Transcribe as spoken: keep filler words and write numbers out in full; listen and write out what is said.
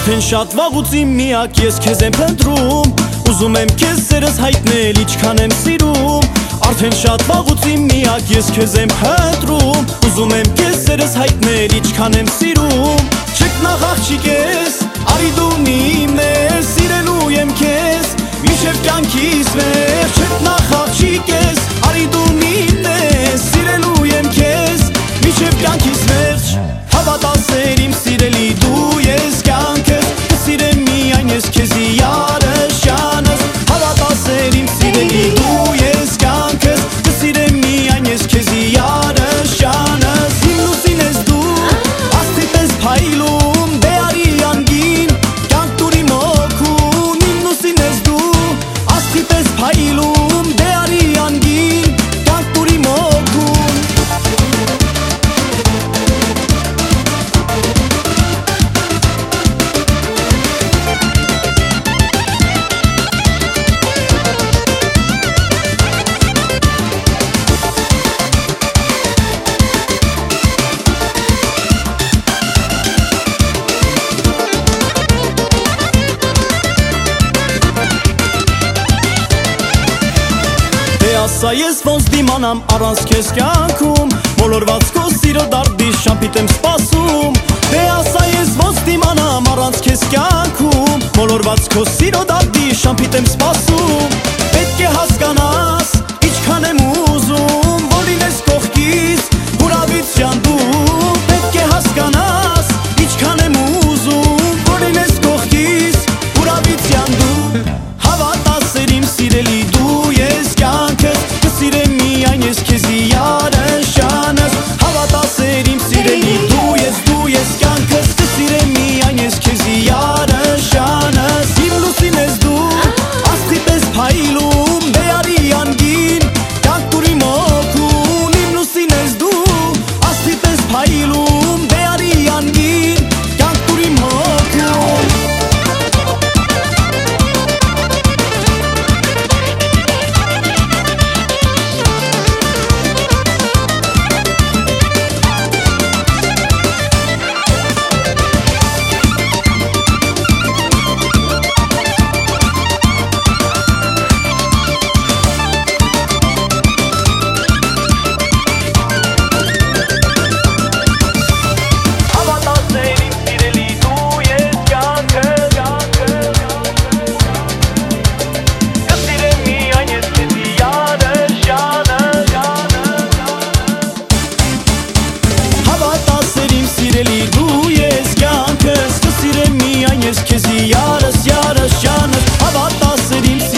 Արդեն շատ վաղուց իմ միակ ես քեզ եմ փնտրում, ուզում եմ քեզ սերս հայտնել ինչքան եմ սիրում։ Արդեն շատ վաղուց իմ միակ ես քեզ եմ փնտրում, ուզում եմ քեզ սերս հայտնել ինչքան եմ սիրում։ Չկնաղ աղջիկ ես, արի դու իմն ես, սիրելու եմ քեզ մինչև կյանքիս վերջ։ Չկնաղ աղջիկ ես, արի դու իմն ես, սիրելու եմ քեզ մինչև կյանքիս վերջ։ Հավատա սեր իմ սիրելի դու ես կյանքս, կսիրեմ միայն ես քեզի յարաշյանս։ Հավատա սեր իմ սիրելի դու ես կյանքս, կսիրեմ միայն ես քեզի յարաշյանս։ Իմ լուսին ես դու, աստղի պես փայլում, դե արի անգին, կյանք տուր իմ օգուն։ Իմ լուսին ես դու, աստղի պես փայլում, դե արի անգին, կյանք տուր իմ օգուն։ Ասա ես ոնց դիմանամ առանց քեզ կյանքում, մոլորված քո սիրո դարդի շամփիտ եմ սպասում։ Դե ասա ես ոնց դիմանամ առանց քեզ կյանքում, մոլորված քո սիրո դարդի շամփիտ եմ սպասում։ Պետք է հասկանաս ինչքան եմ ուզում, որ լինես կողքիս հուրավության դու։ Պետք է հասկանաս ինչքան եմ ուզում, որ լինես կողքիս հուրավության դու։ Հավատա սեր իմ սիրելի դու ես կյանքս, կսիրեմ միայն ես քեզի յարաշյանս։ Հավատա սեր իմ սիրելի դու ես, դու ես կյանքս, կսիրեմ միայն ես քեզի յարաշյանս։ Իմ լուսին ես դու, աստղի պես փայլում, դե արի անգին, կյանք տուր իմ օգուն։ Իմ լուսին ես դու, աստղի պես փայլում, դե արի անգին, կյանք տուր իմ օգուն։ Սիրելի դու ես կյանքս, կսիրեմ միայն ես քեզի յարաշյանս, յարաշյանս։ Հավատա սեր իմ